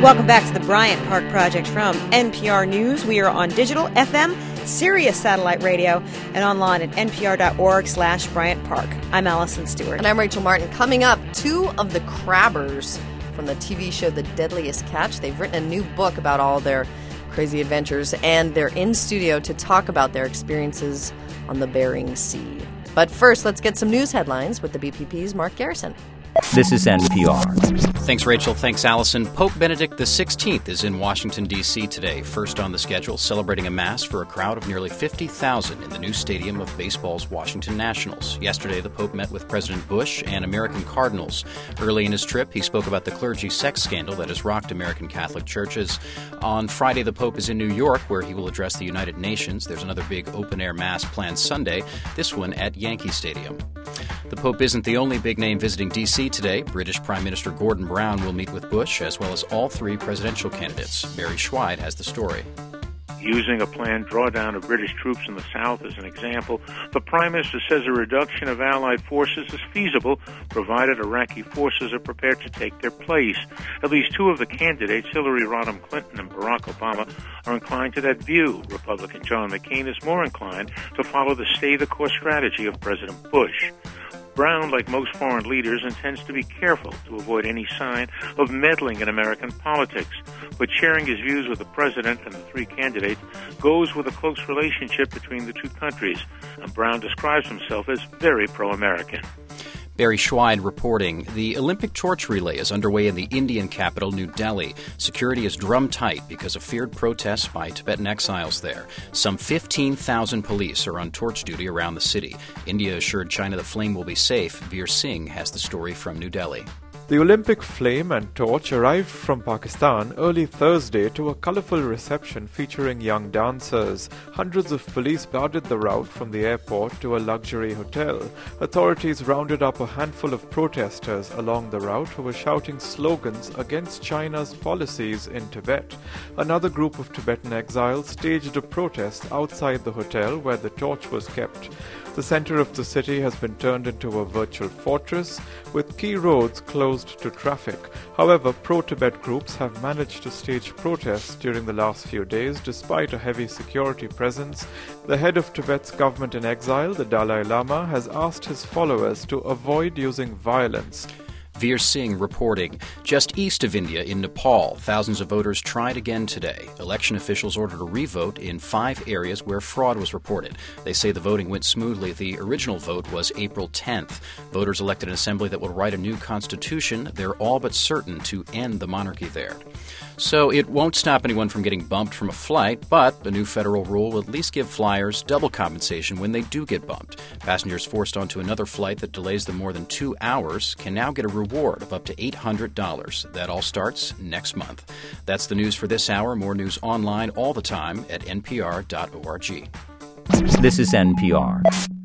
Welcome back to the Bryant Park Project from NPR News. We are on digital, FM, Sirius satellite radio, and online at npr.org/Bryant Park. I'm Allison Stewart. And I'm Rachel Martin. Coming up, two of the Crabbers from the TV show The Deadliest Catch. They've written a new book about all their crazy adventures, and they're in studio to talk about their experiences on the Bering Sea. But first, let's get some news headlines with the BPP's Mark Garrison. This is NPR. Thanks, Rachel. Thanks, Allison. Pope Benedict XVI is in Washington, D.C. today, first on the schedule, celebrating a mass for a crowd of nearly 50,000 in the new stadium of baseball's Washington Nationals. Yesterday, the Pope met with President Bush and American Cardinals. Early in his trip, he spoke about the clergy sex scandal that has rocked American Catholic churches. On Friday, the Pope is in New York, where he will address the United Nations. There's another big open-air mass planned Sunday, this one at Yankee Stadium. The Pope isn't the only big name visiting D.C. today. British Prime Minister Gordon Brown will meet with Bush, as well as all three presidential candidates. Barry Schweid has the story. Using a planned drawdown of British troops in the south as an example, the Prime Minister says a reduction of Allied forces is feasible, provided Iraqi forces are prepared to take their place. At least two of the candidates, Hillary Rodham Clinton and Barack Obama, are inclined to that view. Republican John McCain is more inclined to follow the stay-the-course strategy of President Bush. Brown, like most foreign leaders, intends to be careful to avoid any sign of meddling in American politics. But sharing his views with the president and the three candidates goes with a close relationship between the two countries. And Brown describes himself as very pro-American. Barry Schweid reporting. The Olympic torch relay is underway in the Indian capital, New Delhi. Security is drum tight because of feared protests by Tibetan exiles there. Some 15,000 police are on torch duty around the city. India assured China the flame will be safe. Veer Singh has the story from New Delhi. The Olympic flame and torch arrived from Pakistan early Thursday to a colorful reception featuring young dancers. Hundreds of police guarded the route from the airport to a luxury hotel. Authorities rounded up a handful of protesters along the route who were shouting slogans against China's policies in Tibet. Another group of Tibetan exiles staged a protest outside the hotel where the torch was kept. The center of the city has been turned into a virtual fortress, with key roads closed to traffic. However, pro-Tibet groups have managed to stage protests during the last few days despite a heavy security presence. The head of Tibet's government in exile, the Dalai Lama, has asked his followers to avoid using violence. Veer Singh reporting. Just east of India, in Nepal, thousands of voters tried again today. Election officials ordered a revote in 5 areas where fraud was reported. They say the voting went smoothly. The original vote was April 10th. Voters elected an assembly that will write a new constitution. They're all but certain to end the monarchy there. So it won't stop anyone from getting bumped from a flight, but the new federal rule will at least give flyers double compensation when they do get bumped. Passengers forced onto another flight that delays them more than 2 hours can now get a reward of up to $800. That all starts next month. That's the news for this hour. More news online all the time at npr.org. This is NPR.